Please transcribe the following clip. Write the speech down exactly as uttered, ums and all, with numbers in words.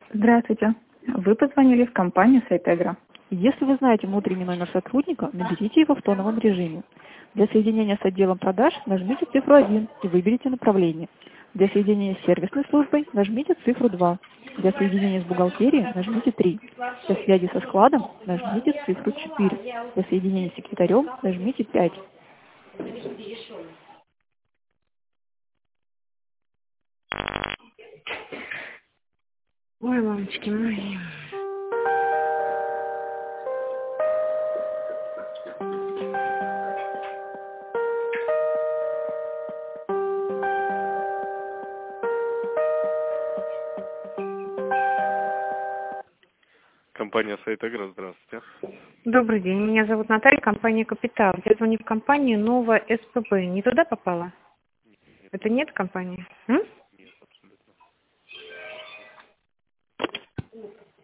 Здравствуйте. Вы позвонили в компанию Сайтегра. Если вы знаете внутренний номер сотрудника, наберите его в тоновом режиме. Для соединения с отделом продаж нажмите цифру один и выберите направление. Для соединения с сервисной службой нажмите цифру два. Для соединения с бухгалтерией нажмите три. Для связи со складом нажмите цифру четыре. Для соединения с секретарем нажмите пять. Ой, мамочки мои. Компания Сайтегра, здравствуйте. Добрый день, меня зовут Наталья, компания Капитал. Я звоню в компанию Нова СПБ. Не туда попала? Это нет компании? М?